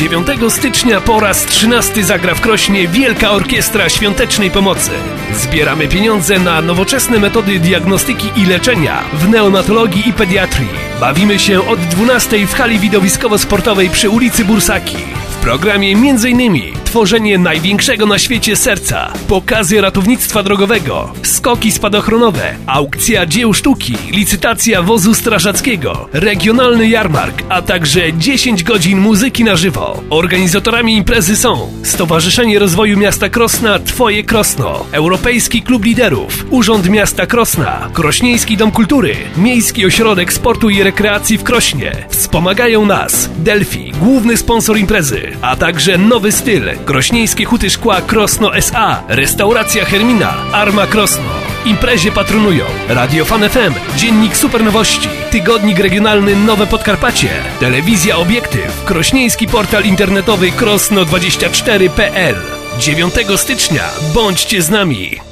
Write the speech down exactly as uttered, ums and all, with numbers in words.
dziewiątego stycznia po raz trzynasty zagra w Krośnie Wielka Orkiestra Świątecznej Pomocy. Zbieramy pieniądze na nowoczesne metody diagnostyki i leczenia w neonatologii i pediatrii. Bawimy się od dwunastej w hali widowiskowo-sportowej przy ulicy Bursaki. W programie między innymi tworzenie największego na świecie serca, pokazy ratownictwa drogowego, skoki spadochronowe, aukcja dzieł sztuki, licytacja wozu strażackiego, regionalny jarmark, a także dziesięć godzin muzyki na żywo. Organizatorami imprezy są Stowarzyszenie Rozwoju Miasta Krosna Twoje Krosno, Europejski Klub Liderów, Urząd Miasta Krosna, Krośnieński Dom Kultury, Miejski Ośrodek Sportu i Rekreacji w Krośnie. Wspomagają nas Delphi, główny sponsor imprezy, a także Nowy Styl, Krośnieńskie Huty Szkła Krosno S A, Restauracja Hermina, Arma Krosno. Imprezie patronują Radio Fan F M, Dziennik Super Nowości, Tygodnik Regionalny Nowe Podkarpacie, Telewizja Obiektyw, Krośnieński Portal Internetowy krosno dwadzieścia cztery kropka p l. dziewiątego stycznia bądźcie z nami!